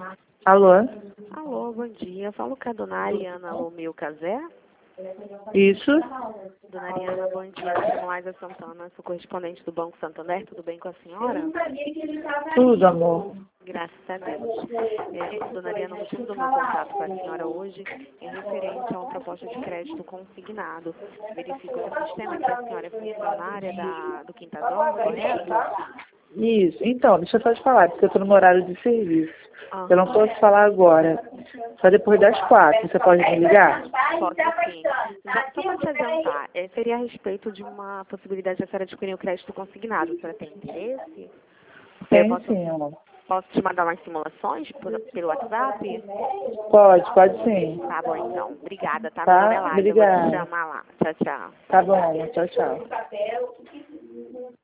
Alô? Alô, bom dia. Eu falo com a dona Ariana Lomeu Cazé. Isso? Dona Ariana, bom dia. Me chamo Laisa Santana, sou correspondente do Banco Santander. Tudo bem com a senhora? Tudo, amor. Graças a Deus. Dona Ariana, o motivo do meu contato com a senhora hoje é referente a uma proposta de crédito consignado. Verifico no sistema que a senhora é funcionária do Quintador, correto? Isso. Então, deixa eu só te falar, porque eu estou no meu horário de serviço. Aham. Eu não posso falar agora. Só depois das 4. Você pode me ligar? Posso sim. Só para te adiantar, seria a respeito de uma possibilidade de a senhora adquirir o crédito consignado. A senhora tem interesse? Tem sim, amor. Posso te mandar umas simulações pelo WhatsApp? Pode sim. Tá bom, então. Obrigada, tá? Tá? Meu nome é Laila, eu vou te Obrigada. chamar lá. Tchau, tchau. Tá bom, amor. Tchau, tchau.